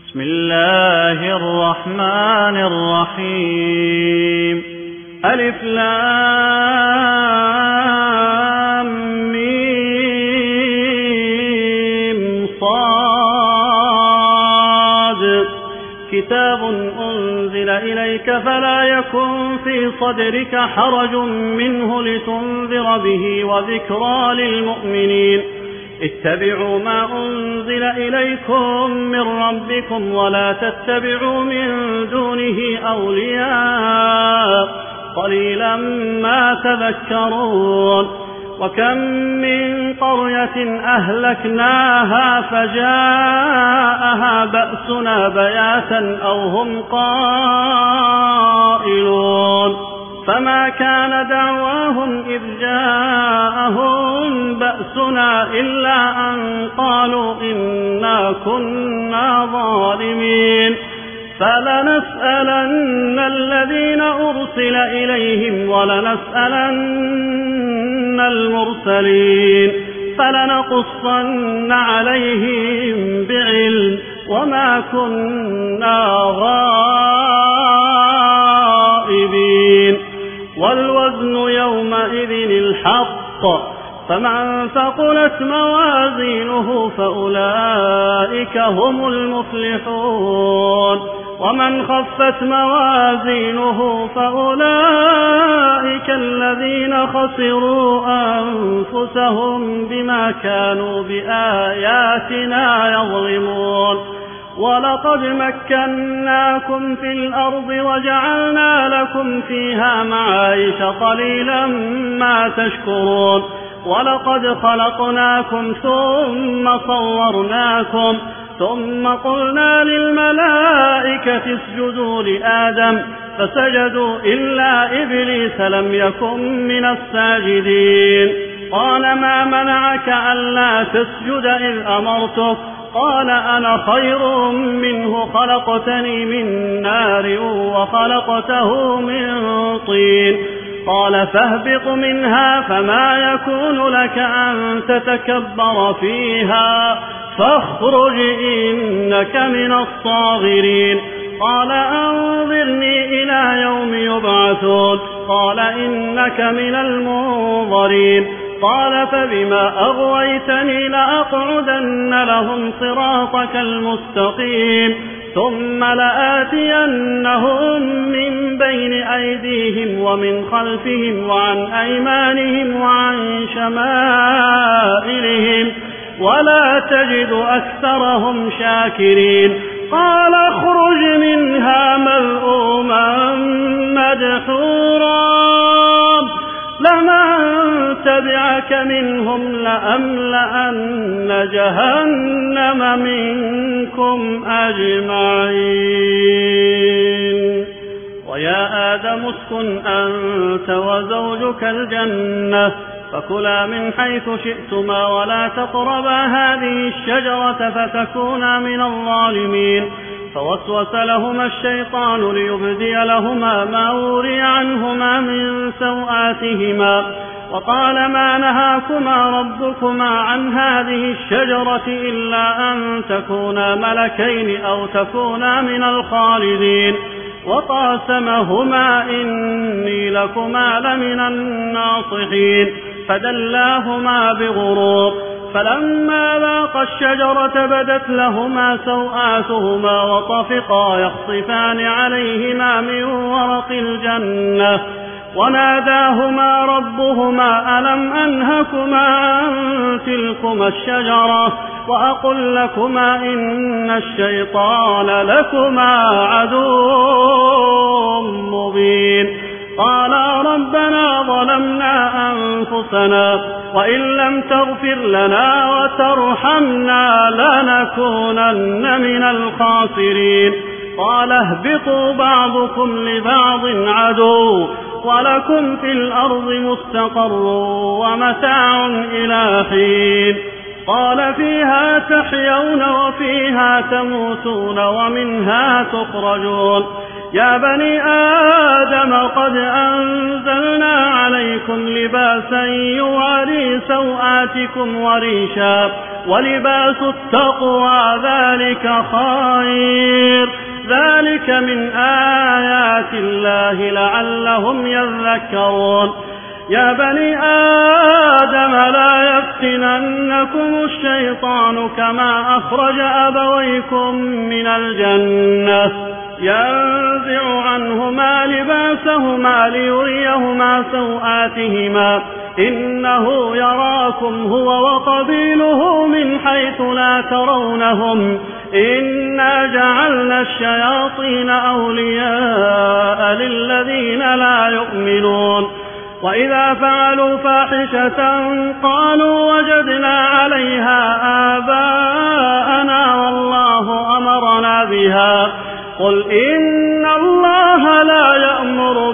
بسم الله الرحمن الرحيم. ألف لام ميم صاد. كتاب أنزل إليك فلا يكن في صدرك حرج منه لتنذر به وذكرى للمؤمنين. اتبعوا ما أنزل إليكم من ربكم ولا تتبعوا من دونه أولياء قليلا ما تذكرون. وكم من قرية أهلكناها فجاءها بأسنا بياتا أو هم قائلون. فما كان دعواهم إذ جاءهم بأسنا إلا أن قالوا إنا كنا ظالمين. فلنسألن الذين أرسل إليهم ولنسألن المرسلين فلنقصن عليهم بعلم وما كنا غائبين. والوزن يومئذ الحق فمن ثقلت موازينه فأولئك هم المفلحون ومن خفت موازينه فأولئك الذين خسروا أنفسهم بما كانوا بآياتنا يظلمون. ولقد مكناكم في الأرض وجعلنا لكم فيها معايش قليلا ما تشكرون. ولقد خلقناكم ثم صورناكم ثم قلنا للملائكة اسجدوا لآدم فسجدوا إلا إبليس لم يكن من الساجدين. قال ما منعك ألا تسجد إذ أمرتك؟ قال أنا خير منه خلقتني من نار وخلقته من طين. قال فاهبط منها فما يكون لك أن تتكبر فيها فاخرج إنك من الصاغرين. قال أنظرني إلى يوم يبعثون. قال إنك من المنظرين. قال فبما أغويتني لأقعدن لهم صراطك المستقيم ثم لآتينهم من بين أيديهم ومن خلفهم وعن أيمانهم وعن شمائلهم ولا تجد أكثرهم شاكرين. قال اخرج منها مذءوما مدحورا لمن تبعك منهم لأملأن جهنم منكم أجمعين. ويا آدم اسكن أنت وزوجك الجنة فكلا من حيث شئتما ولا تقربا هذه الشجرة فتكونا من الظالمين. فوسوس لهما الشيطان ليبدي لهما ما وري عنهما من سوآتهما وقال ما نهاكما ربكما عن هذه الشجرة إلا أن تكونا ملكين أو تكونا من الخالدين. وقاسمهما إني لكما لمن الناصحين فدلاهما بغرور. فلما ذاقا الشجرة بدت لهما سوآتهما وطفقا يخصفان عليهما من ورق الجنة وناداهما ربهما ألم أنهكما عن تلكما الشجرة وأقل لكما إن الشيطان لكما عدو مبين. قالا ربنا ظلمنا أنفسنا وإن لم تغفر لنا وترحمنا لنكونن من الخاسرين. قال اهبطوا بعضكم لبعض عدو ولكم في الأرض مستقر ومتاع إلى حين. قال فيها تحيون وفيها تموتون ومنها تخرجون. يا بني آدم قد أنزلنا عليكم لباسا يواري سوآتكم وريشا ولباس التقوى ذلك خير ذلك من آيات الله لعلهم يذكرون يا بني آدم لا يفتننكم الشيطان كما أخرج أبويكم من الجنة ينزع عنهما لباسهما ليريهما سوآتهما إنه يراكم هو وقبيله من حيث لا ترونهم إنا جعلنا الشياطين أولياء للذين لا يؤمنون وإذا فعلوا فاحشة قالوا وجدنا عليها آباءنا والله أمرنا بها قل إن الله لا يأمر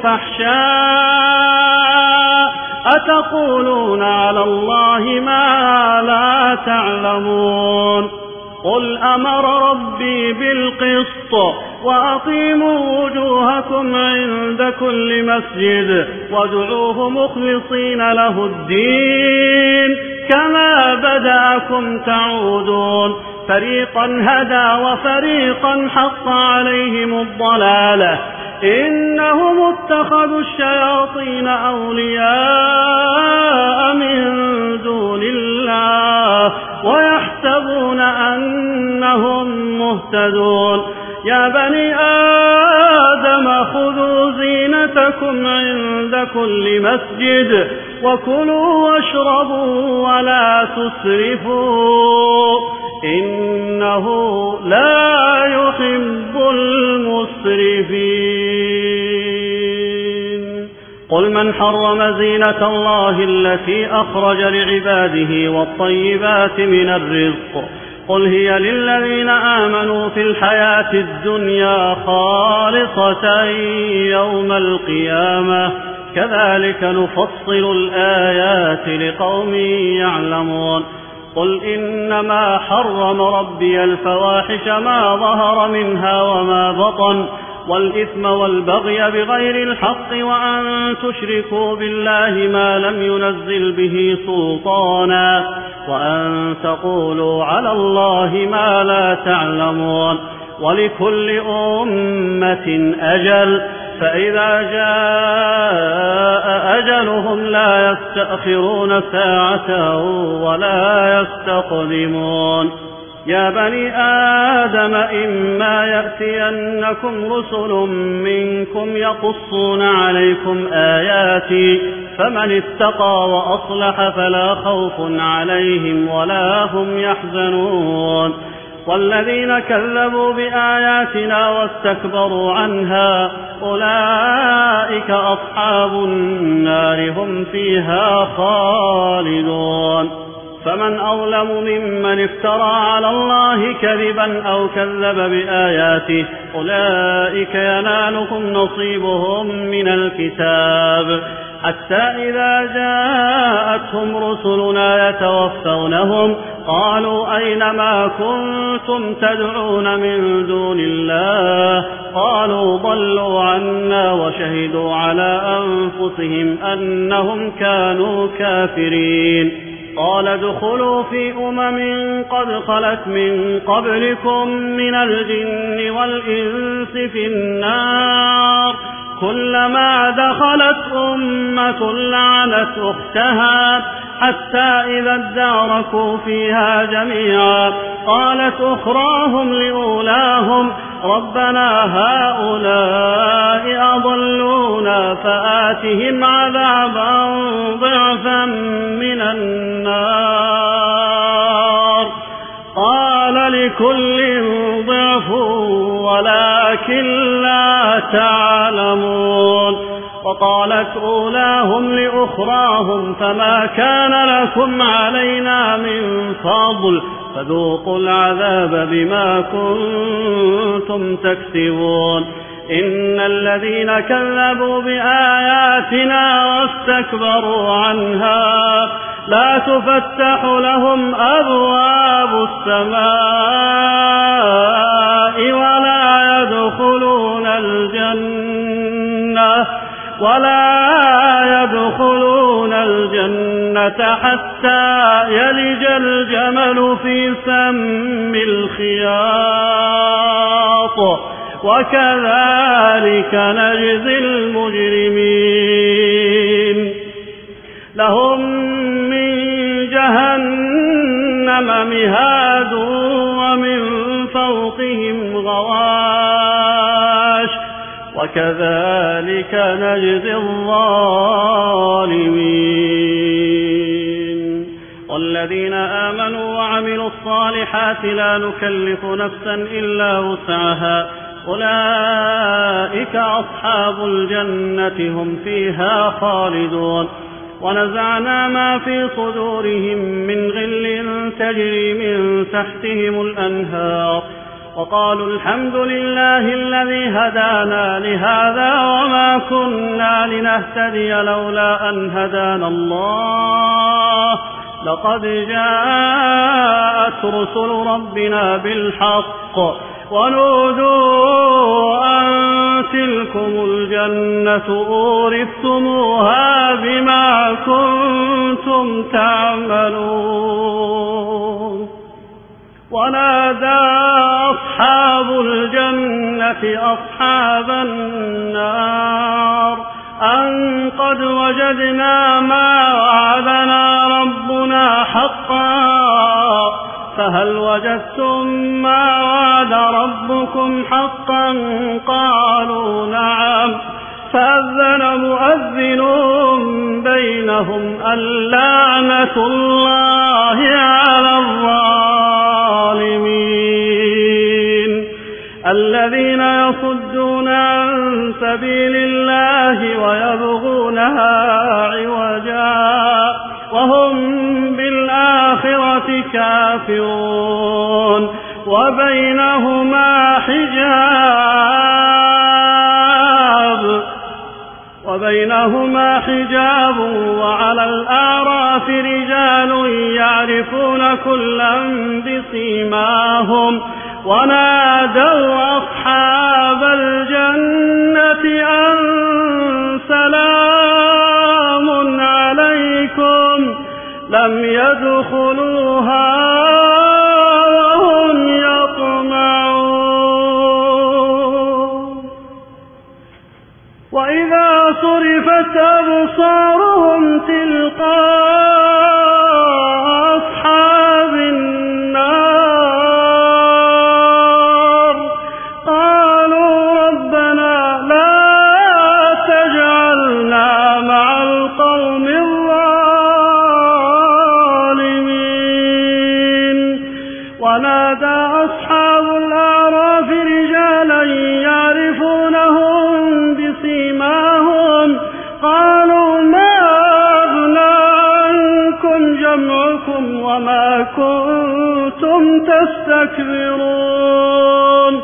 بالفحشاء أتقولون على الله ما لا تعلمون قل أمر ربي بالقسط وأقيموا وجوهكم عند كل مسجد وادعوه مخلصين له الدين كما بدأكم تعودون فريقا هدى وفريقا حق عليهم الضلالة إنهم اتخذوا الشياطين أولياء من دون الله ويحسبون أنهم مهتدون يا بني آدم خذوا زينتكم عند كل مسجد وكلوا واشربوا ولا تسرفوا إنه لا يحب المسرفين قل من حرم زينة الله التي أخرج لعباده والطيبات من الرزق قل هي للذين آمنوا في الحياة الدنيا خالصة يوم القيامة كذلك نفصل الآيات لقوم يعلمون قل إنما حرم ربي الفواحش ما ظهر منها وما بطن والإثم والبغي بغير الحق وأن تشركوا بالله ما لم ينزل به سلطانا وأن تقولوا على الله ما لا تعلمون ولكل أمة أجل فإذا جاء أجلهم لا يستأخرون ساعة ولا يستقدمون يا بني آدم إما يأتينكم رسل منكم يقصون عليكم آياتي فمن اتقى وأصلح فلا خوف عليهم ولا هم يحزنون والذين كذبوا بآياتنا واستكبروا عنها أولئك أصحاب النار هم فيها خالدون فمن أظلم ممن افترى على الله كذبا أو كذب بآياته أولئك ينالهم نصيبهم من الكتاب حتى إذا جاءتهم رسلنا يتوفونهم قالوا أين ما كنتم تدعون من دون الله قالوا ضلوا عنا وشهدوا على أنفسهم أنهم كانوا كافرين قال ادخلوا في قد خلت من قبلكم من الجن والإنس في النار كلما دخلت أمة لعنت أختها حتى إذا اداركوا فيها جميعا قالت أخراهم لأولاهم ربنا هؤلاء أضلونا فآتهم عذابا ضعفا من النار قال لكل ضعف ولكن لا تعلمون وقالت أولاهم لأخراهم فما كان لكم علينا من فضل فذوقوا العذاب بما كنتم تكسبون إن الذين كذبوا بآياتنا واستكبروا عنها لا تفتح لهم أبواب السماء ولا يدخلون الجنة الجنة حتى يلج الجمل في سم الخياط وكذلك نجزي المجرمين لهم من جهنم مهاد ومن فوقهم غواش وكذلك نجزي الظالمين والذين آمنوا وعملوا الصالحات لا نكلف نفسا إلا وسعها أولئك أصحاب الجنة هم فيها خالدون ونزعنا ما في صدورهم من غل تجري من تحتهم الأنهار وقالوا الحمد لله الذي هدانا لهذا وما كنا لنهتدي لولا أن هدانا الله لقد جاءت رسل ربنا بالحق ونودوا أن تلكم الجنة أورثتموها بما كنتم تعملون ونادى أصحاب الجنة أصحاب النار أن قد وجدنا ما وعدنا ربنا حقا فهل وجدتم ما وعد ربكم حقا قالوا نعم فأذن مؤذن بينهم اللعنة الله على الظالمين الذين يصدون عن سبيل الله ويبغونها عوجا وهم بالآخرة كافرون وبينهما حجاب وعلى الأعراف رجال يعرفون كلا بسيماهم ونادوا أصحاب الجنة أن سلام عليكم لم يدخلوها وهم يطمعون وإذا صرفت أبصارهم تلقاء أصحاب النار قالوا ربنا لا تجعلنا مع القوم الظالمين ونادى أصحاب الأعراف رجالا يعرفونهم بسيماهم قالوا ما أغنى عنكم جمعكم وما كنتم تستكبرون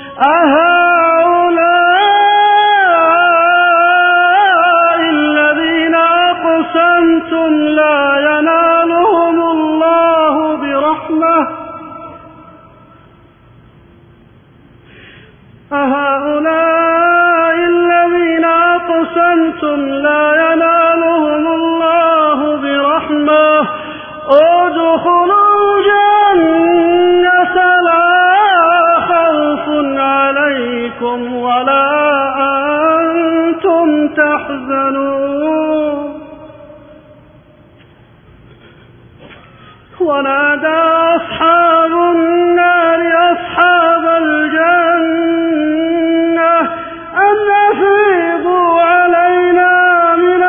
أهؤلاء الذين أقسمتم لا ينالهم الله برحمة أهؤلاء الذين أقسمتم لا ينالهم الله برحمة ادخلوا الجنة لا خوف عليكم ولا أنتم تحزنون ونادى أصحاب النار أصحاب الجنة أن أفيضوا علينا من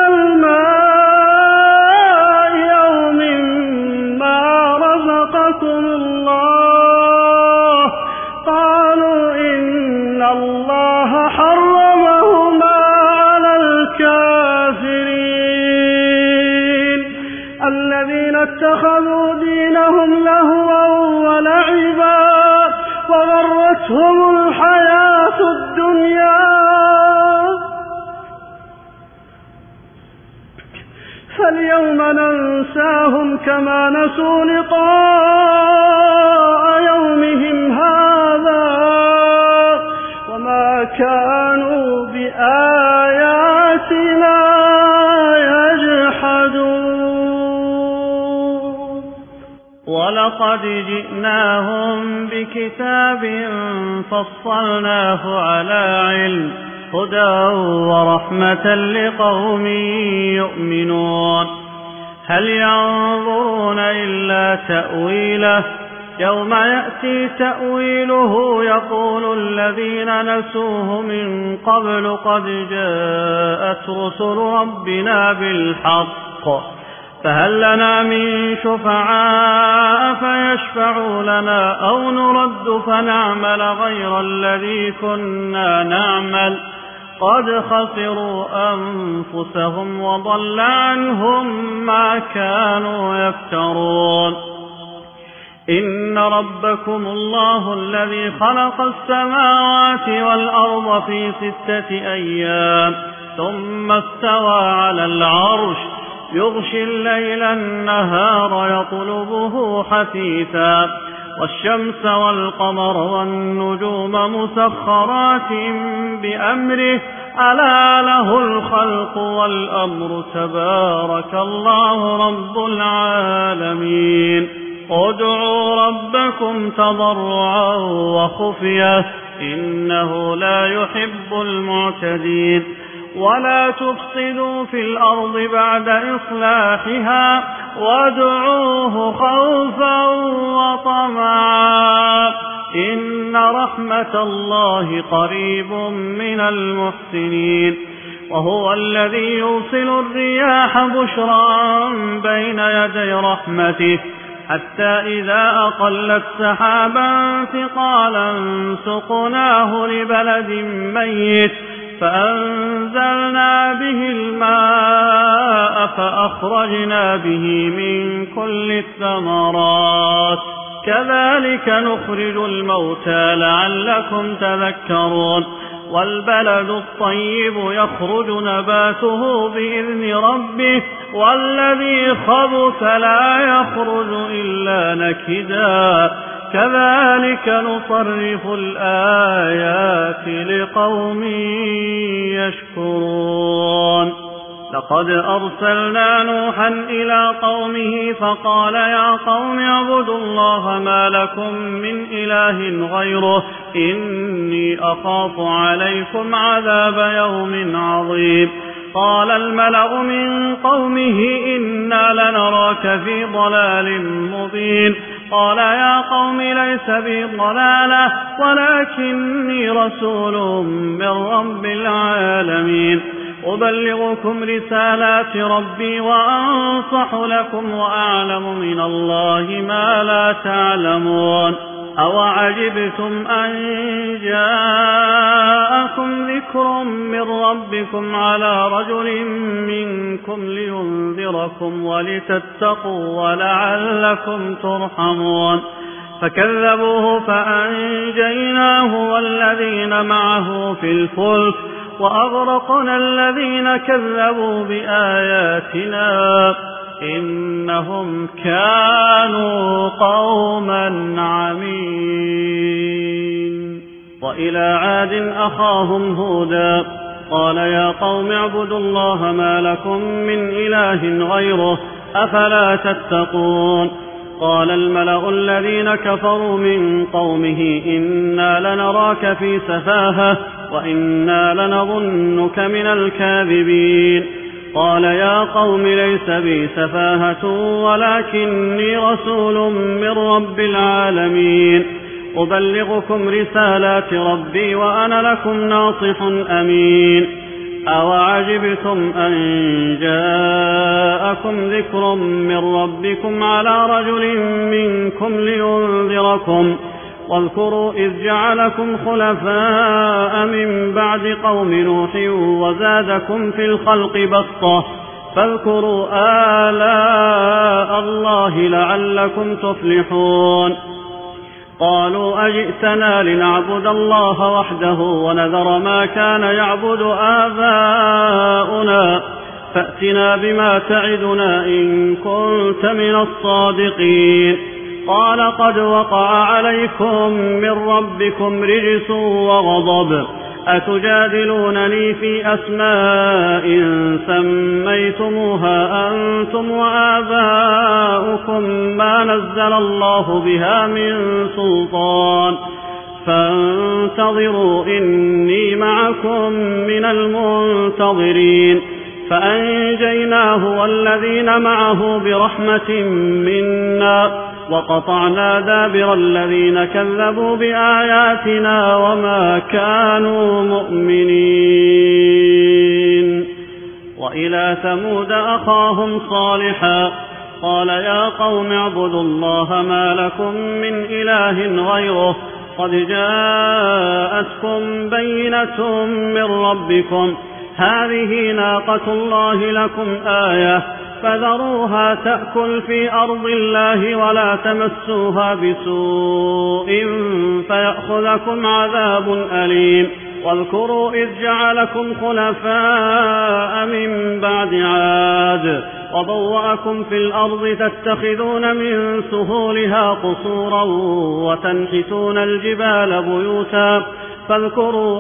الماء أو مما رزقكم الله قالوا إن الله حرمهما على الكافرين الذين اتخذوا دينهم لهوا ولعبا وغرتهم الحياة الدنيا فاليوم ننساهم كما نسوا لقاء يومهم هذا وما كانوا بآياتنا يجحدون ولقد جئناهم بكتاب فصلناه على علم هدى ورحمة لقوم يؤمنون هل ينظرون إلا تأويله يوم يأتي تأويله يقول الذين نسوه من قبل قد جاءت رسل ربنا بالحق فهل لنا من شفعاء فيشفعوا لنا أو نرد فنعمل غير الذي كنا نعمل قد خسروا أنفسهم وضل عنهم ما كانوا يفترون إن ربكم الله الذي خلق السماوات والأرض في 6 أيام ثم استوى على العرش يغشي الليل النهار يطلبه حثيثا والشمس والقمر والنجوم مسخرات بأمره ألا له الخلق والأمر تبارك الله رب العالمين ادعوا ربكم تضرعا وخفية إنه لا يحب المعتدين ولا تفسدوا في الأرض بعد إصلاحها وادعوه خوفا وطمعا إن رحمة الله قريب من المحسنين وهو الذي يرسل الرياح بشرا بين يدي رحمته حتى إذا أقلت سحابا ثقالا سقناه لبلد ميت فأنزلنا به الماء فأخرجنا به من كل الثمرات كذلك نخرج الموتى لعلكم تذكرون والبلد الطيب يخرج نباته بإذن ربه والذي خبث لا يخرج إلا نكدا كذلك نصرف الآيات لقوم يشكرون لقد أرسلنا نوحا إلى قومه فقال يا قوم اعبدوا الله ما لكم من إله غيره إني أخاف عليكم عذاب يوم عظيم قال الملأ من قومه إنا لنراك في ضلال مبين قال يا قوم ليس بي ضلالة ولكني رسول من رب العالمين أبلغكم رسالات ربي وأنصح لكم وأعلم من الله ما لا تعلمون أوعجبتم أن جاءكم ذكر من ربكم على رجل منكم لينذركم ولتتقوا ولعلكم ترحمون فكذبوه فأنجيناه والذين معه في الفلك وأغرقنا الذين كذبوا بآياتنا إنهم كانوا قوما عمين وإلى عاد أخاهم هودا قال يا قوم اعبدوا الله ما لكم من إله غيره أفلا تتقون قال الملأ الذين كفروا من قومه إنا لنراك في سفاهة وإنا لنظنك من الكاذبين قال يا قوم ليس بي سفاهة ولكني رسول من رب العالمين أبلغكم رسالات ربي وأنا لكم ناصح أمين أوعجبتم أن جاءكم ذكر من ربكم على رجل منكم لينذركم واذكروا إذ جعلكم خلفاء من بعد قوم نوح وزادكم في الخلق بسطة فاذكروا آلاء الله لعلكم تفلحون قالوا أجئتنا لنعبد الله وحده ونذر ما كان يعبد آباؤنا فأتنا بما تعدنا إن كنت من الصادقين قال قد وقع عليكم من ربكم رجس وغضب أتجادلونني في أسماء سميتموها أنتم وآباؤكم ما نزل الله بها من سلطان فانتظروا إني معكم من المنتظرين فأنجيناه والذين معه برحمة منا وقطعنا دابر الذين كذبوا بآياتنا وما كانوا مؤمنين. وإلى ثمود أخاهم صالحا قال يا قوم اعبدوا الله ما لكم من إله غيره قد جاءتكم بينة من ربكم هذه ناقة الله لكم آية فذروها تأكل في أرض الله ولا تمسوها بسوء فيأخذكم عذاب أليم. واذكروا إذ جعلكم خلفاء من بعد عاد وبوأكم في الأرض تتخذون من سهولها قصورا وتنحتون الجبال بيوتا فاذكروا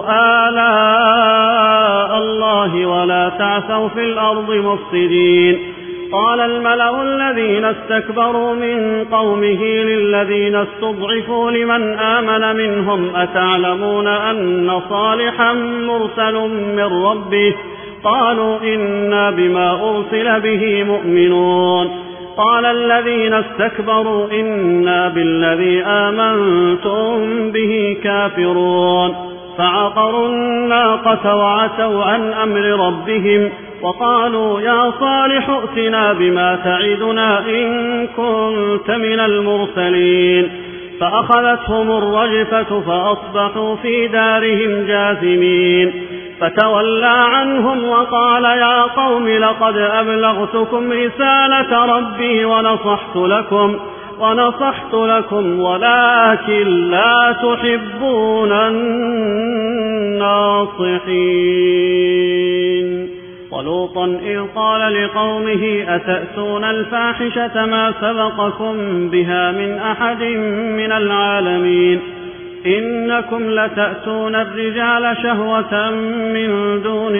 آلاء الله ولا تعثوا في الأرض مفسدين. قال الملأ الذين استكبروا من قومه للذين استضعفوا لمن آمن منهم أتعلمون أن صالحا مرسل من ربه قالوا إنا بما أرسل به مؤمنون. قال الذين استكبروا إنا بالذي آمنتم به كافرون فعقروا الناقة وعتوا عن أمر ربهم وقالوا يا صالح ائتنا بما تعدنا إن كنت من المرسلين فأخذتهم الرجفة فأصبحوا في دارهم جاثمين فتولى عنهم وقال يا قوم لقد أبلغتكم رسالة ربي ونصحت لكم ولكن لا تحبون الناصحين. ولوطا إذ قال لقومه أتأتون الفاحشة ما سبقكم بها من أحد من العالمين إنكم لتأتون الرجال شهوة من دون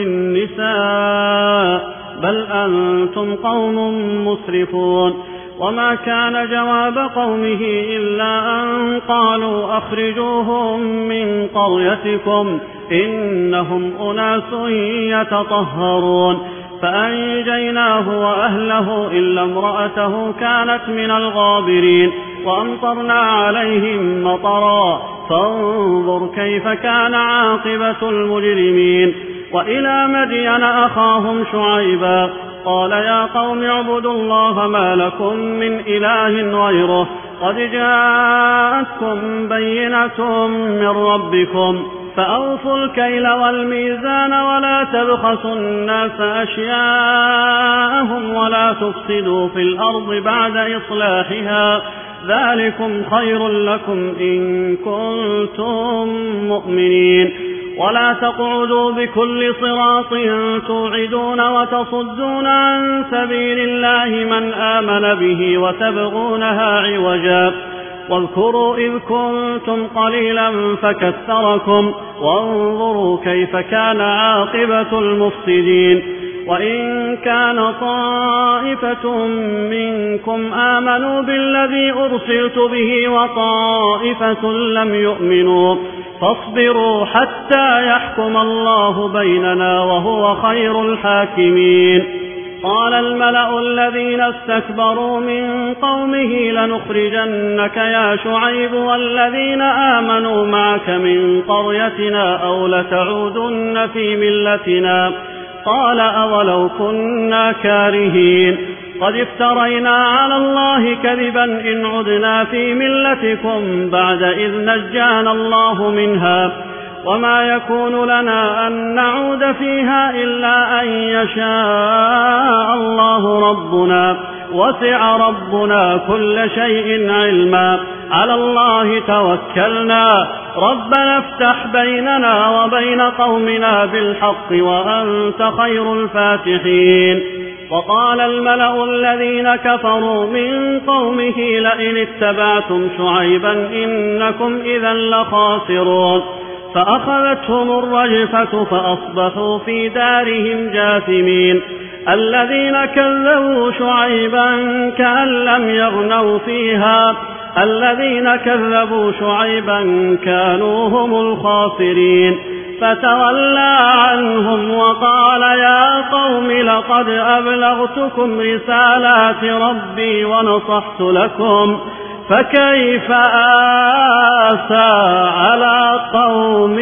النساء بل أنتم قوم مسرفون. وما كان جواب قومه إلا أن قالوا أخرجوهم من قريتكم إنهم أناس يتطهرون فأنجيناه وأهله إلا امرأته كانت من الغابرين وأمطرنا عليهم مطرا فانظر كيف كان عاقبة المجرمين. وإلى مدين أخاهم شعيبا قال يا قوم اعبدوا الله ما لكم من إله غيره قد جاءتكم بينة من ربكم فأوفوا الكيل والميزان ولا تبخسوا الناس أشياءهم ولا تفسدوا في الأرض بعد إصلاحها ذلكم خير لكم إن كنتم مؤمنين. ولا تقعدوا بكل صراط توعدون وتصدون عن سبيل الله من آمن به وتبغونها عوجا واذكروا إذ كنتم قليلا فكثركم وانظروا كيف كان عاقبة المفسدين. وإن كان طائفة منكم آمنوا بالذي أرسلت به وطائفة لم يؤمنوا فاصبروا حتى يحكم الله بيننا وهو خير الحاكمين. قال الملأ الذين استكبروا من قومه لنخرجنك يا شعيب والذين آمنوا معك من قريتنا أو لتعودن في ملتنا قال أولو كنا كارهين قد افترينا على الله كذبا إن عدنا في ملتكم بعد إذ نجانا الله منها وما يكون لنا أن نعود فيها إلا أن يشاء الله ربنا وسع ربنا كل شيء علما على الله توكلنا ربنا افتح بيننا وبين قومنا بالحق وأنت خير الفاتحين. وقال الملأ الذين كفروا من قومه لئن اتبعتم شعيبا إنكم إذا لخاسرون فأخذتهم الرجفة فأصبحوا في دارهم جاثمين. الذين كذبوا شعيبا كأن لم يغنوا فيها الذين كذبوا شعيبا كانوا هم الخاسرين. فتولى عنهم وقال يا قوم لقد أبلغتكم رسالات ربي ونصحت لكم فكيف آسى على قوم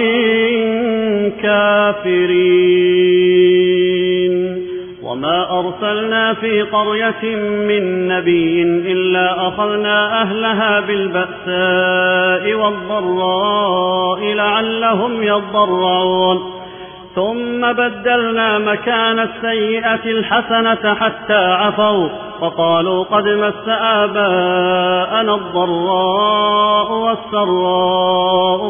كافرين. وما أرسلنا في قرية من نبي إلا أخذنا أهلها بالبأساء والضراء لعلهم يضرعون ثم بدلنا مكان السيئة الحسنة حتى عفوا وقالوا قد مس آباءنا الضراء والسراء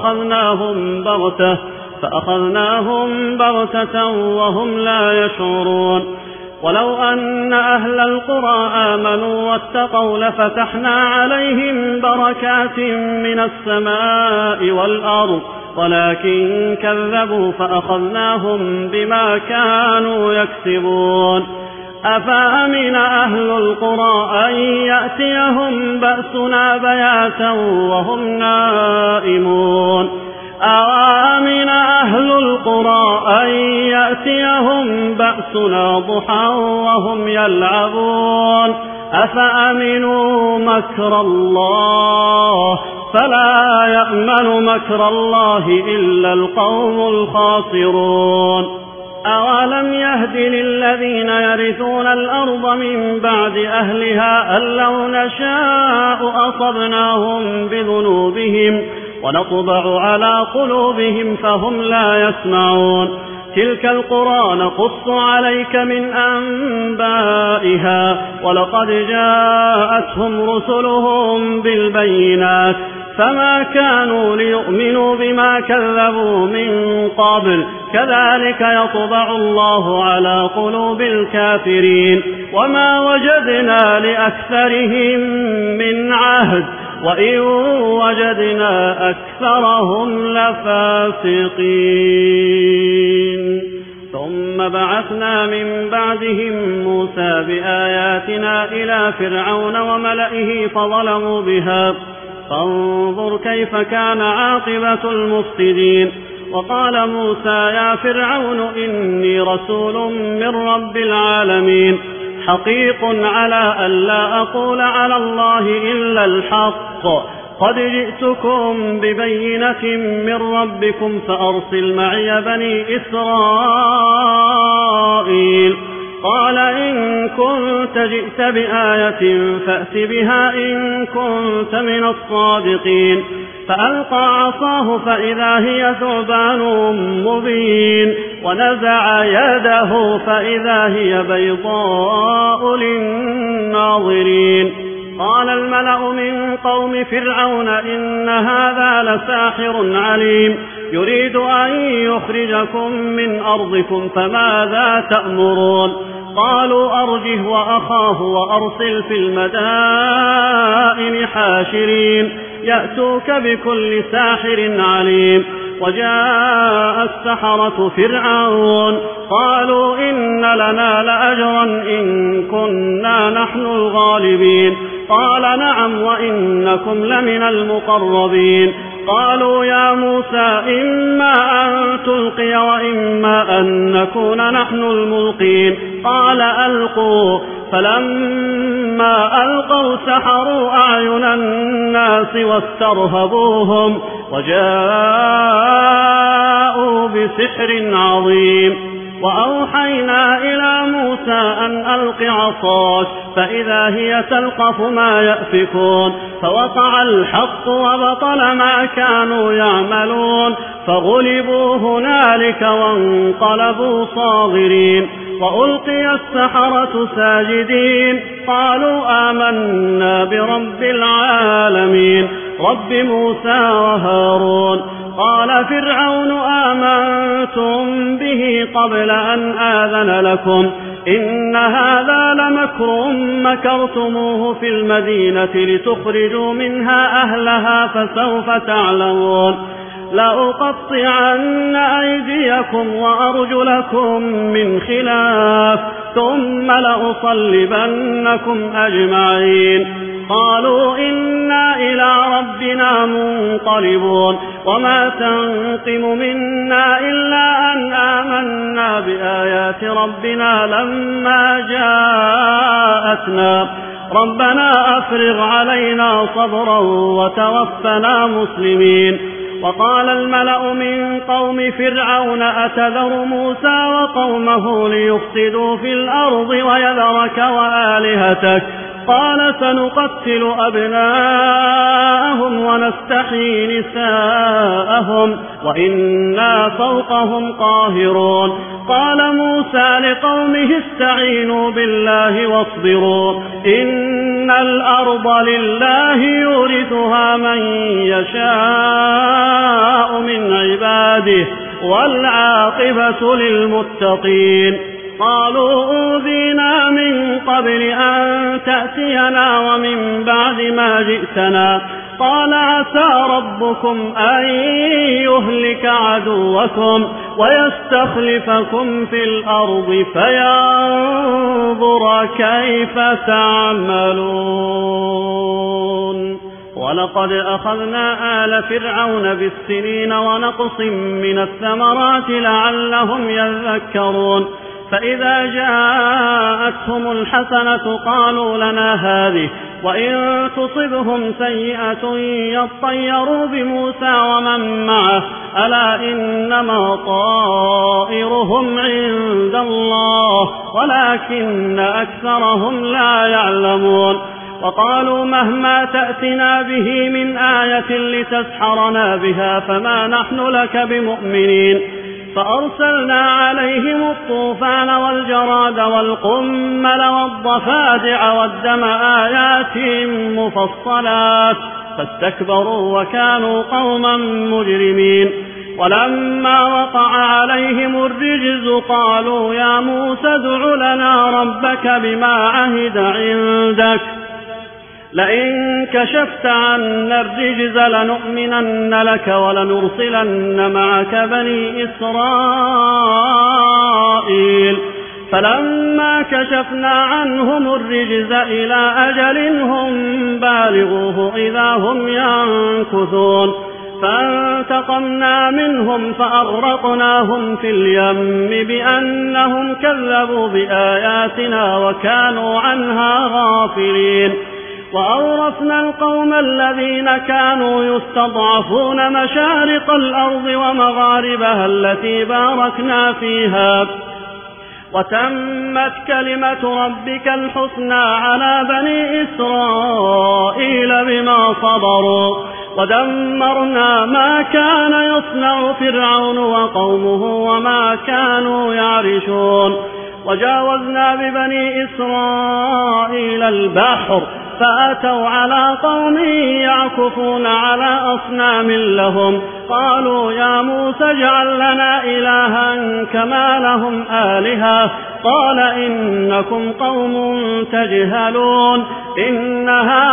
فأخذناهم بغتة وهم لا يشعرون. ولو أن أهل القرى آمنوا واتقوا لفتحنا عليهم بركات من السماء والأرض ولكن كذبوا فأخذناهم بما كانوا يكسبون. أفأمن أهل القرى أن يأتيهم بأسنا بياتا وهم نائمون أوامن أهل القرى أن يأتيهم بأسنا ضحى وهم يلعبون أفأمنوا مكر الله فلا يأمن مكر الله إلا القوم الخاسرون. أولم يهد للذين يرثون الأرض من بعد أهلها أن لو نشاء أصبناهم بذنوبهم ونطبع على قلوبهم فهم لا يسمعون. تلك القرى نقص عليك من أنبائها ولقد جاءتهم رسلهم بالبينات فما كانوا ليؤمنوا بما كذبوا من قبل كذلك يطبع الله على قلوب الكافرين. وما وجدنا لأكثرهم من عهد وإن وجدنا أكثرهم لفاسقين. ثم بعثنا من بعدهم موسى بآياتنا إلى فرعون وملئه فظلموا بها فانظر كيف كان عاقبة المفسدين. وقال موسى يا فرعون إني رسول من رب العالمين حقيق على أن لا أقول على الله إلا الحق قد جئتكم ببينة من ربكم فأرسل معي بني إسرائيل. قال إن كنت جئت بآية فأت بها إن كنت من الصادقين. فألقى عصاه فإذا هي ثعبان مبين ونزع يده فإذا هي بيضاء للناظرين. قال الملأ من قوم فرعون إن هذا لساحر عليم يريد أن يخرجكم من أرضكم فماذا تأمرون. قالوا أرجه وأخاه وأرسل في المدائن حاشرين يأتوك بكل ساحر عليم. وجاء السحرة فرعون قالوا إن لنا لأجرا إن كنا نحن الغالبين. قال نعم وإنكم لمن المقربين. قالوا يا موسى إما أن تلقي وإما أن نكون نحن الملقين. قال ألقوا فلما ألقوا سحروا أعين الناس واسترهبوهم وجاءوا بسحر عظيم. وأوحينا إلى موسى أن ألق عصاك فإذا هي تلقف ما يأفكون فوقع الحق وبطل ما كانوا يعملون فغلبوا هنالك وانقلبوا صاغرين. وألقي السحرة ساجدين قالوا آمنا برب العالمين رب موسى وهارون. قال فرعون آمنتم به قبل أن آذن لكم إن هذا لمكر مكرتموه في المدينة لتخرجوا منها أهلها فسوف تعلمون. لأقطعن أيديكم وأرجلكم من خلاف ثم لأصلبنكم أجمعين. قالوا إنا إلى ربنا منقلبون وما تنقم منا إلا أن آمنا بآيات ربنا لما جاءتنا ربنا أفرغ علينا صبرا وتوفنا مسلمين. وقال الملأ من قوم فرعون أتذر موسى وقومه ليفسدوا في الأرض ويذرك وآلهتك قال سنقتل أبناءهم ونستحيي نساءهم وإنا فوقهم قاهرون. قال موسى لقومه استعينوا بالله واصبروا إن الأرض لله يورثها من يشاء من عباده والعاقبة للمتقين. قالوا أوذينا من قبل أن تأتينا ومن بعد ما جئتنا قال عسى ربكم أن يهلك عدوكم ويستخلفكم في الأرض فينظر كيف تعملون. ولقد أخذنا آل فرعون بالسنين ونقص من الثمرات لعلهم يذكرون. فإذا جاءتهم الحسنة قالوا لنا هذه وإن تصبهم سيئة يطيروا بموسى ومن معه ألا إنما طائرهم عند الله ولكن أكثرهم لا يعلمون. وقالوا مهما تأتنا به من آية لتسحرنا بها فما نحن لك بمؤمنين. فأرسلنا عليهم الطوفان والجراد والقمل والضفادع والدم آيات مفصلات فاستكبروا وكانوا قوما مجرمين. ولما وقع عليهم الرجز قالوا يا موسى ادع لنا ربك بما عهد عندك لئن كشفت عنا الرجز لنؤمنن لك ولنرسلن معك بني إسرائيل. فلما كشفنا عنهم الرجز إلى أجل هم بالغوه إذا هم ينكثون. فانتقمنا منهم فأغرقناهم في اليم بأنهم كذبوا بآياتنا وكانوا عنها غافلين. وأورثنا القوم الذين كانوا يستضعفون مشارق الأرض ومغاربها التي باركنا فيها وتمت كلمة ربك الحسنى على بني إسرائيل بما صبروا ودمرنا ما كان يصنع فرعون وقومه وما كانوا يعرشون. وجاوزنا ببني إسرائيل البحر فأتوا على قوم يعكفون على أصنام لهم قالوا يا موسى اجعل لنا إلها كما لهم آلهة قال إنكم قوم تجهلون إن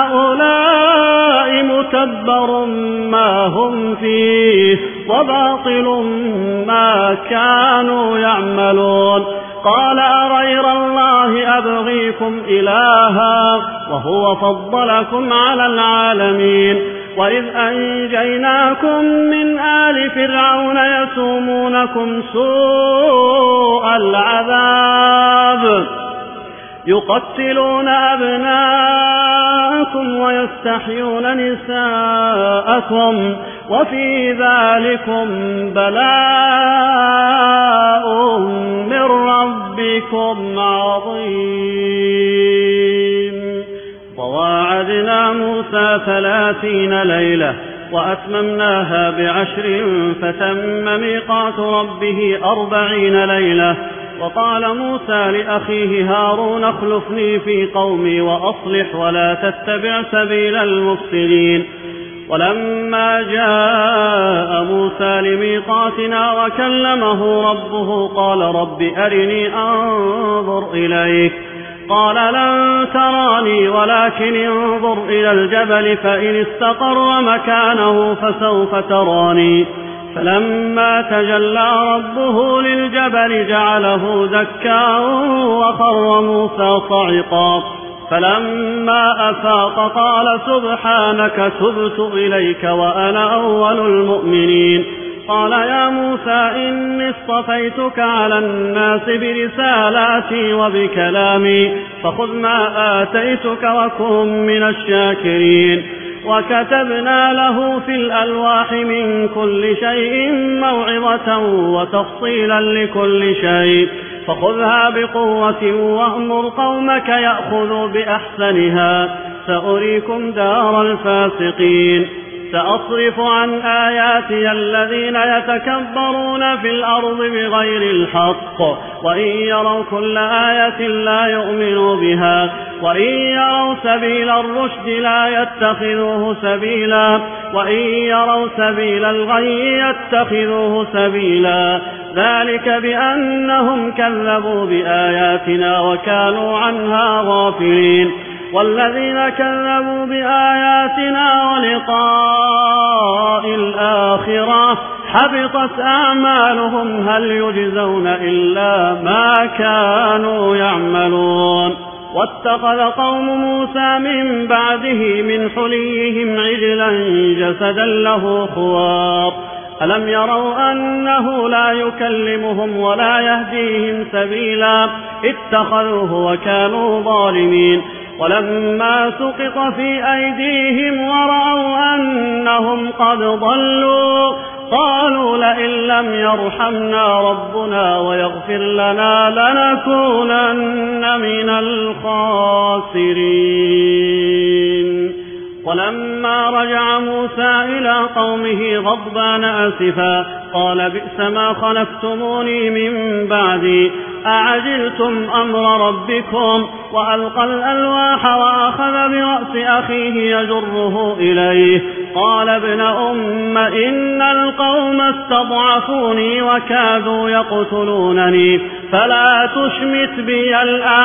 هؤلاء متبر ما هم فيه وباطل ما كانوا يعملون. قال أغير الله أبغيكم إلها وهو فضلكم على العالمين. وإذ أنجيناكم من آل فرعون يسومونكم سوء العذاب يقتلون أبناءكم ويستحيون نساءكم وفي ذلكم بلاء من ربكم عظيم. وواعدنا موسى 30 ليلة وأتممناها ب10 فتم ميقات ربه 40 ليلة. وقال موسى لأخيه هارون اخلفني في قومي وأصلح ولا تتبع سبيل المفسدين. ولما جاء موسى لميقاتنا وكلمه ربه قال رب أرني أنظر إليك قال لن تراني ولكن انظر إلى الجبل فإن استقر مكانه فسوف تراني فلما تجلى ربه للجبل جعله دكا وخر موسى صعقا فلما أفاق قال سبحانك تبت إليك وأنا أول المؤمنين قال يا موسى إني اصطفيتك على الناس برسالاتي وبكلامي فخذ ما آتيتك وكن من الشاكرين وكتبنا له في الألواح من كل شيء موعظة وتفصيلا لكل شيء فخذها بقوة وأمر قومك يأخذوا بأحسنها سأريكم دار الفاسقين سأصرف عن آياتي الذين يتكبرون في الأرض بغير الحق وإن يروا كل آية لا يؤمنوا بها وإن يروا سبيل الرشد لا يتخذوه سبيلا وإن يروا سبيل الغي يتخذوه سبيلا ذلك بأنهم كذبوا بآياتنا وكانوا عنها غافلين والذين كذبوا بآياتنا ولقاء الآخرة حبطت أعمالهم هل يجزون إلا ما كانوا يعملون واتخذ قوم موسى من بعده من حليهم عجلا جسدا له خوار ألم يروا أنه لا يكلمهم ولا يهديهم سبيلا اتخذوه وكانوا ظالمين ولما سقط في أيديهم ورأوا أنهم قد ضلوا قالوا لئن لم يرحمنا ربنا ويغفر لنا لنكونن من الخاسرين ولما رجع موسى إلى قومه غضبان آسفا قال بئس ما خلفتموني من بعدي أعجلتم أمر ربكم وألقى الألواح وأخذ برأس أخيه يجره إليه قال ابن أم إن القوم استضعفوني وكادوا يقتلونني فلا تشمت بي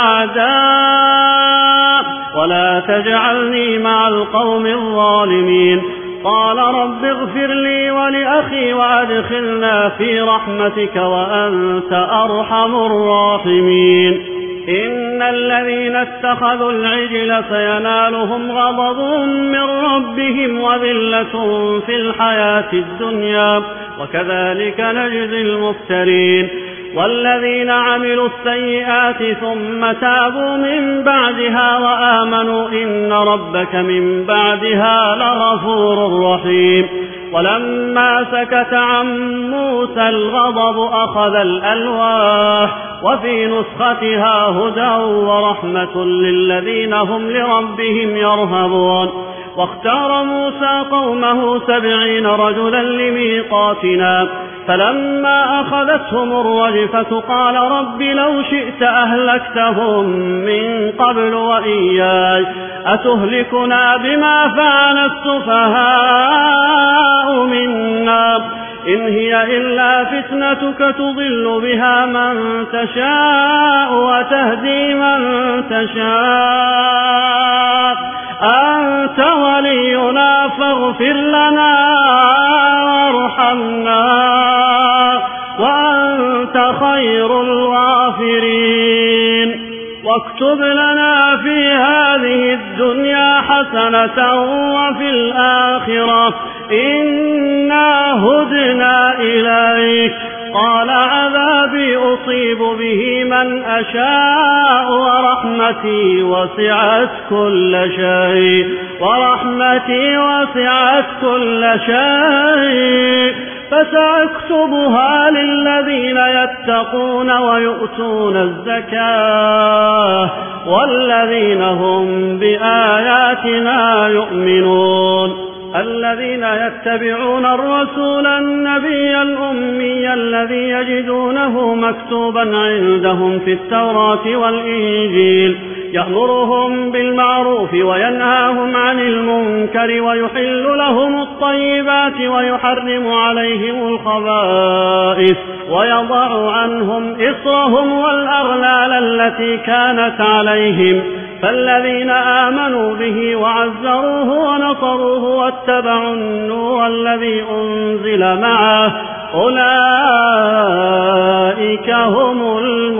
الأعداء ولا تجعلني مع القوم الظالمين قال رب اغفر لي ولأخي وأدخلنا في رحمتك وأنت أرحم الراحمين إن الذين اتخذوا العجل سينالهم غضب من ربهم وذلة في الحياة الدنيا وكذلك نجزي المفترين والذين عملوا السيئات ثم تابوا من بعدها وآمنوا إن ربك من بعدها لغفور رحيم ولما سكت عن موسى الغضب أخذ الألواح وفي نسختها هدى ورحمة للذين هم لربهم يرهبون واختار موسى قومه 70 رجلا لميقاتنا فلما أخذتهم الرجفة قال رب لو شئت أهلكتهم من قبل وإياي أتهلكنا بما فعل السفهاء منا إن هي إلا فتنتك تضل بها من تشاء وتهدي من تشاء أنت ولينا فاغفر لنا وارحمنا وأنت خير الغافرين واكتب لنا في هذه الدنيا حسنة وفي الآخرة إنا هدنا إليك قال عذابي أصيب به من أشاء ورحمتي وسعت كل شيء فسأكتبها للذين يتقون ويؤتون الزكاة والذين هم بآياتنا يؤمنون الذين يتبعون الرسول النبي الأمي الذي يجدونه مكتوبا عندهم في التوراة والإنجيل يأمرهم بالمعروف وينهاهم عن المنكر ويحل لهم الطيبات ويحرم عليهم الخبائث ويضع عنهم إصرهم والأغلال التي كانت عليهم فالذين آمنوا به وعزروه ونصروه واتبعوا النور الذي أنزل معه أولئك هم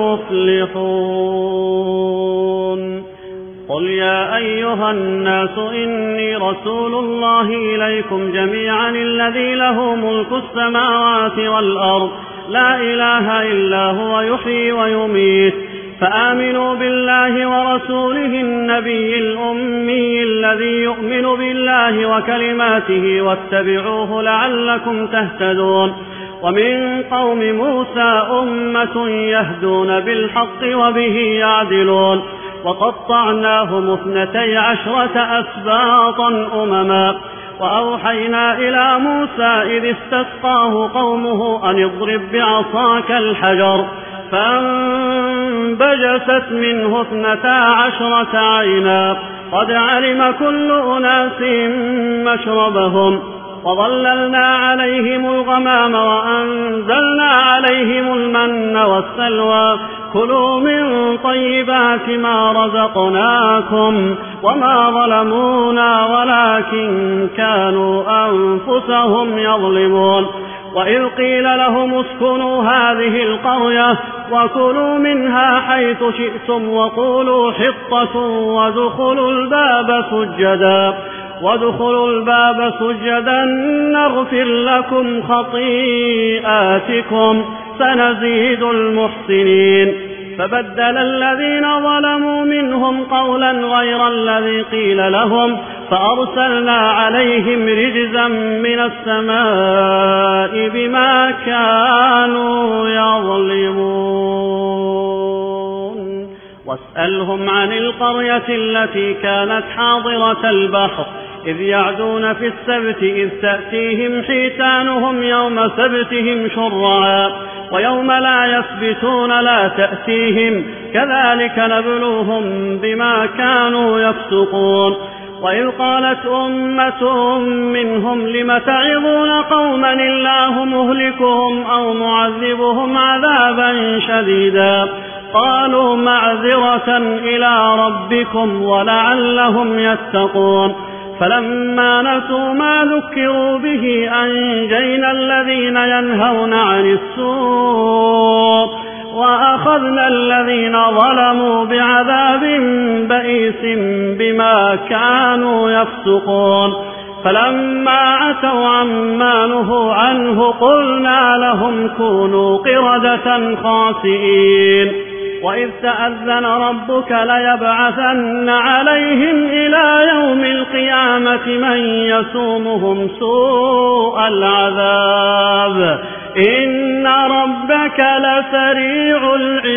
المفلحون. قل يا أيها الناس إني رسول الله إليكم جميعا الذي له ملك السماوات والأرض لا إله إلا هو يحيي ويميت فآمنوا بالله ورسوله النبي الأمي الذي يؤمن بالله وكلماته واتبعوه لعلكم تهتدون. ومن قوم موسى أمة يهدون بالحق وبه يعدلون وقطعناهم 12 أسباطا أمما وأوحينا إلى موسى إذ استسقاه قومه أن اضرب بعصاك الحجر فانبجست منه 12 عينا قد علم كل أناس مشربهم وظللنا عليهم الغمام وأنزلنا عليهم المن والسلوى كلوا من طيبات ما رزقناكم وما ظلمونا ولكن كانوا أنفسهم يظلمون. وإذ قيل لهم اسكنوا هذه القرية وكلوا منها حيث شئتم وقولوا حطة وادخلوا الباب سجدا نغفر لكم خطيئاتكم سنزيد المحسنين. فبدل الذين ظلموا منهم قولا غير الذي قيل لهم فأرسلنا عليهم رجزا من السماء بما كانوا يظلمون. واسألهم عن القرية التي كانت حاضرة البحر إذ يعدون في السبت إذ تأتيهم حيتانهم يوم سبتهم شرعا ويوم لا يسبتون لا تأتيهم كذلك نبلوهم بما كانوا يفسقون. وإذ قالت أمة منهم لم تعظون قوما الله مهلكهم أو معذبهم عذابا شديدا قالوا معذرة إلى ربكم ولعلهم يتقون. فلما نسوا ما ذكروا به أنجينا الذين ينهون عن السوء وأخذنا الذين ظلموا بعذاب بئيس بما كانوا يفسقون. فلما عتوا عما نهوا عنه قلنا لهم كونوا قردة خاسئين. وإذ تأذن ربك ليبعثن عليهم إلى يوم القيامة من يسومهم سوء العذاب إن ربك لسريع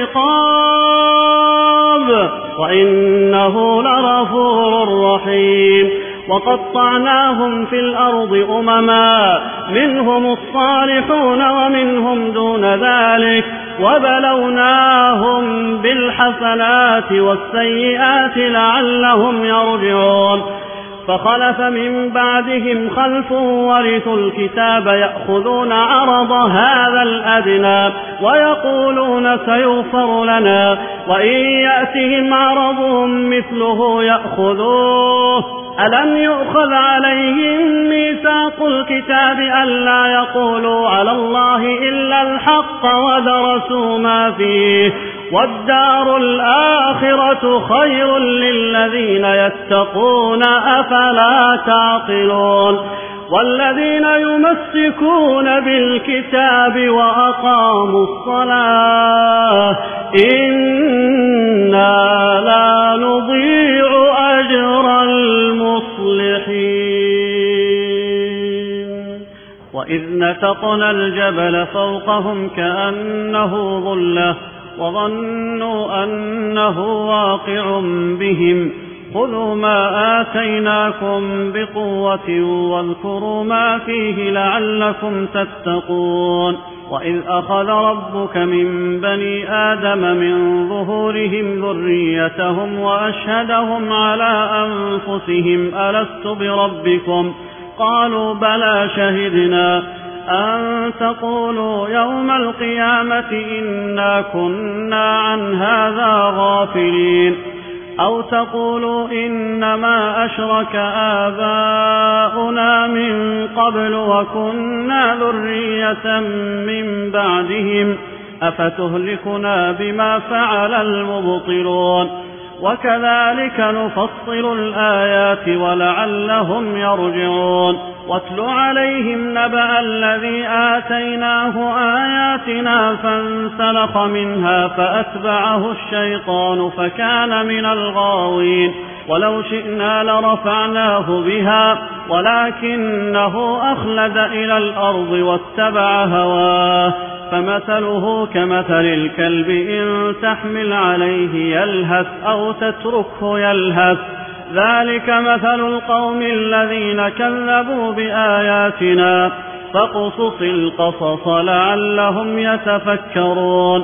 العقاب وإنه لغفور رحيم. وقطعناهم في الأرض أمما منهم الصالحون ومنهم دون ذلك وبلوناهم بالحسنات والسيئات لعلهم يرجعون. فخلف من بعدهم خلف ورثوا الكتاب يأخذون عرض هذا الأدنى ويقولون سيغفر لنا وإن يأتهم عرض مثله يأخذوه ألم يؤخذ عليهم ميثاق الكتاب ألا يقولوا على الله إلا الحق ودرسوا ما فيه والدار الآخرة خير للذين يتقون أفلا تعقلون. والذين يمسكون بالكتاب وأقاموا الصلاة إنا لا نضيع أجر المصلحين. وإذ نتقنا الجبل فوقهم كأنه ظلة وظنوا أنه واقع بهم خذوا ما آتيناكم بقوة واذكروا ما فيه لعلكم تتقون. وإذ أخذ ربك من بني آدم من ظهورهم ذريتهم وأشهدهم على أنفسهم ألست بربكم قالوا بلى شهدنا أن تقولوا يوم القيامة إنا كنا عن هذا غافلين. أو تقولوا إنما أشرك آباؤنا من قبل وكنا ذرية من بعدهم أفتهلكنا بما فعل المبطلون وكذلك نفصل الآيات ولعلهم يرجعون واتل عليهم نبأ الذي آتيناه آياتنا فانسلخ منها فأتبعه الشيطان فكان من الغاوين ولو شئنا لرفعناه بها ولكنه أخلد إلى الأرض واتبع هواه فمثله كمثل الكلب إن تحمل عليه يلهث أو تتركه يلهث ذلك مثل القوم الذين كذبوا بآياتنا فاقصص القصص لعلهم يتفكرون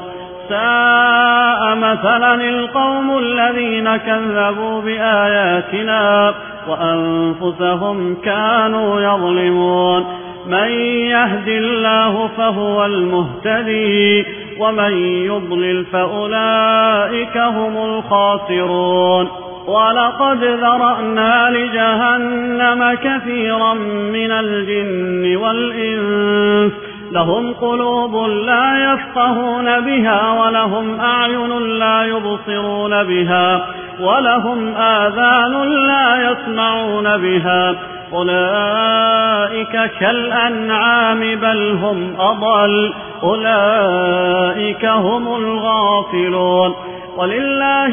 ساء مثلا القوم الذين كذبوا بآياتنا وأنفسهم كانوا يظلمون من يهد الله فهو المهتدي ومن يضلل فأولئك هم الخاسرون ولقد ذرأنا لجهنم كثيرا من الجن والإنس لهم قلوب لا يفقهون بها ولهم أعين لا يبصرون بها ولهم آذان لا يسمعون بها أولئك كالأنعام بل هم أضل أولئك هم الغافلون ولله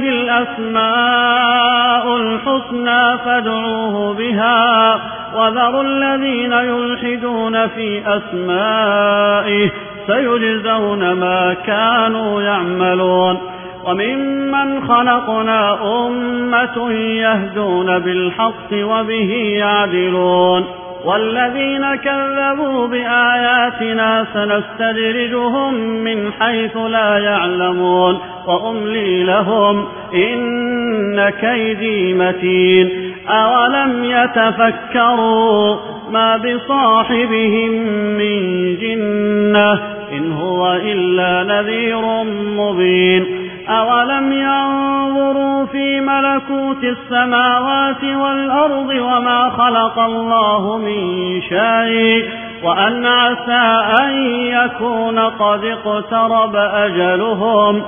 الأسماء الحسنى فادعوه بها وذروا الذين يلحدون في أسمائه سيجزون ما كانوا يعملون وممن خلقنا أمة يهدون بالحق وبه يعدلون والذين كذبوا بآياتنا سنستدرجهم من حيث لا يعلمون وأملي لهم إن كيدي متين أولم يتفكروا ما بصاحبهم من جنة إن هو إلا نذير مبين أولم ينظروا في ملكوت السماوات والأرض وما خلق الله من شيء وأن عسى أن يكون قد اقترب أجلهم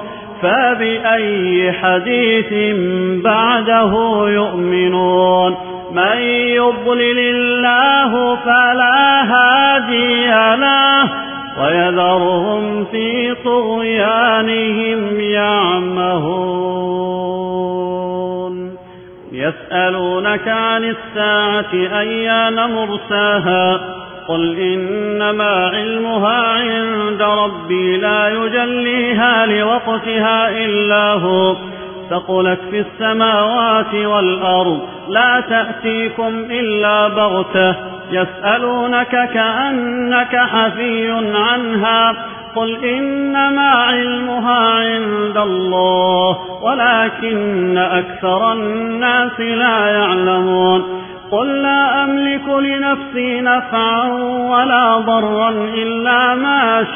فبأي حديث بعده يؤمنون من يضلل الله فلا هادي له ويذرهم في طغيانهم يعمهون يسألونك عن الساعة أيان مرساها قل إنما علمها عند ربي لا يجليها لوقتها إلا هو ثقلت في السماوات والأرض لا تأتيكم إلا بغتة يسألونك كأنك حفي عنها قل إنما علمها عند الله ولكن أكثر الناس لا يعلمون قل لا أملك لنفسي نفعا ولا ضرا إلا ما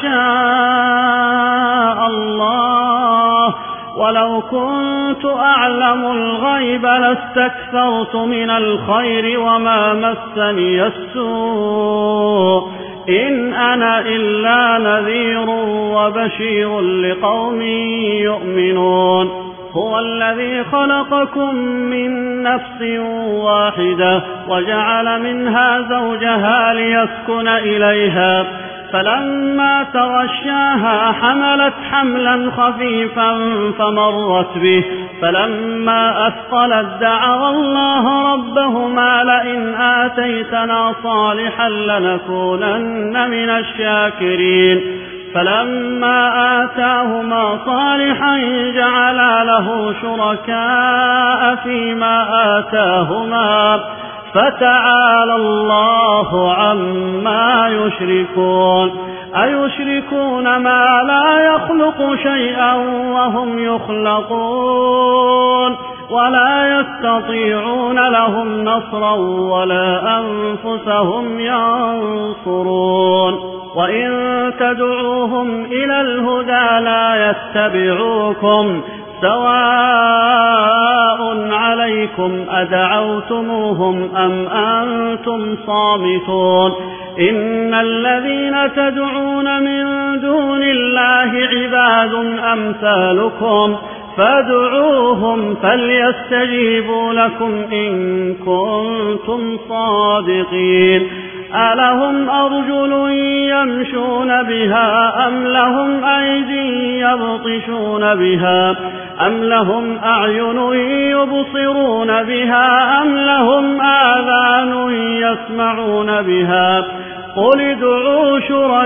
شاء الله ولو كنت أعلم الغيب لاستكثرت من الخير وما مسني السوء إن أنا إلا نذير وبشير لقوم يؤمنون هو الذي خلقكم من نفس واحدة وجعل منها زوجها ليسكن إليها فلما تغشاها حملت حملا خفيفا فمرت به فلما أثقلت دعوا الله ربهما لئن آتيتنا صالحا لنكونن من الشاكرين فلما آتاهما صالحا جعلا له شركاء فيما آتاهما فتعالى الله عما يشركون أيشركون ما لا يخلق شيئا وهم يخلقون ولا يستطيعون لهم نصرا ولا أنفسهم ينصرون وإن تدعوهم إلى الهدى لا يتبعوكم سواء عليكم أدعوتموهم أم أنتم صامتون إن الذين تدعون من دون الله عباد أمثالكم فادعوهم فليستجيبوا لكم إن كنتم صادقين ألهم أرجل يمشون بها أم لهم أيدي يبطشون بها أم لهم أعين يبصرون بها أم لهم آذان يسمعون بها قل ادعوا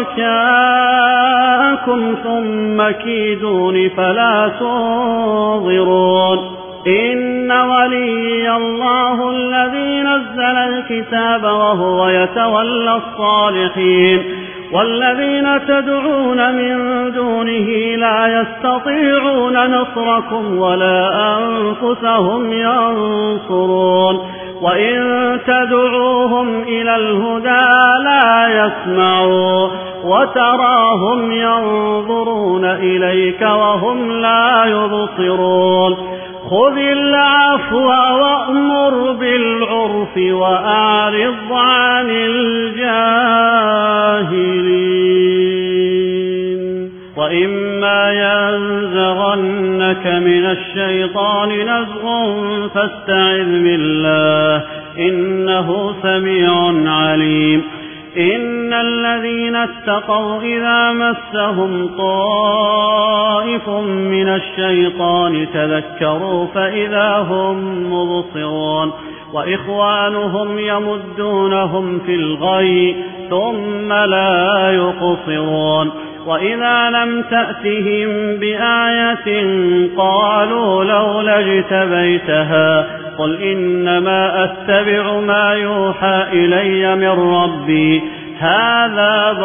شركاءكم ثم كيدون فلا تنظرون إن ولي الله الذي نزل الكتاب وهو يتولى الصالحين والذين تدعون من دونه لا يستطيعون نصركم ولا أنفسهم ينصرون وإن تدعوهم إلى الهدى لا يسمعوا وتراهم ينظرون إليك وهم لا يبصرون خذ العفو وأمر بالعرف وأعرض عن الجاهلين وإما ينزغنك من الشيطان نزغ فاستعذ بالله إنه سميع عليم إن الذين اتقوا إذا مسهم طائف من الشيطان تذكروا فإذا هم مبصرون وإخوانهم يمدونهم في الغي ثم لا يقصرون وإذا لم تأتهم بآية قالوا لولا اجتبيتها قل إنما أتبع ما يوحى إلي من ربي هذا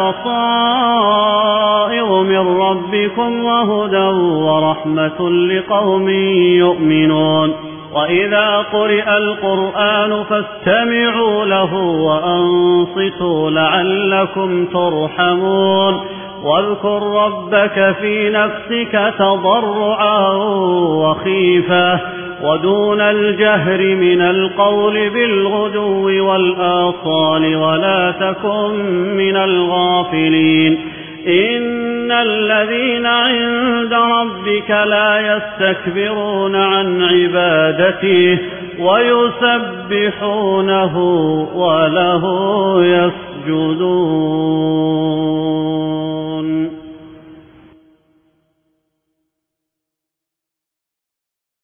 بصائر من ربكم وهدى ورحمة لقوم يؤمنون وإذا قرئ القرآن فاستمعوا له وأنصتوا لعلكم ترحمون واذكر ربك في نفسك تضرعا وخيفة ودون الجهر من القول بالغدو والآصال ولا تكن من الغافلين إن الذين عند ربك لا يستكبرون عن عبادته ويسبحونه وله يسجدون